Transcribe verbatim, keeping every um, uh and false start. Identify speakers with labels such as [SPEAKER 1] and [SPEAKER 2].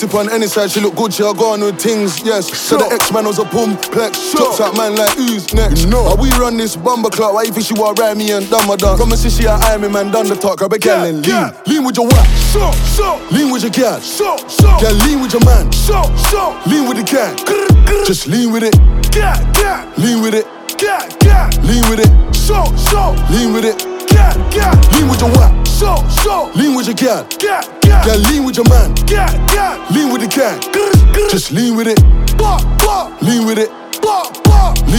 [SPEAKER 1] Tip on any side, she look good, she a go on with things, yes. So the X-Man was a boom plex. Talks out man like who's next? No. How we run this bomber clock, why you think she want ride me and done my dance? Come and see she a eye me man, done the talk, grab a girl and lean. Lean with your wife, so, so. Lean with your girl, so, so. Girl, lean with your man, so, so. Lean with the gang, just lean with it, yeah, yeah. Lean with it, yeah, yeah. Lean with it, so, so. Lean with it, yeah, yeah. Lean with your wife, so, so. Lean with your girl, yeah, yeah. Girl, lean with your man, yeah, yeah. Lean with the gang, just lean with it, lean with it, lean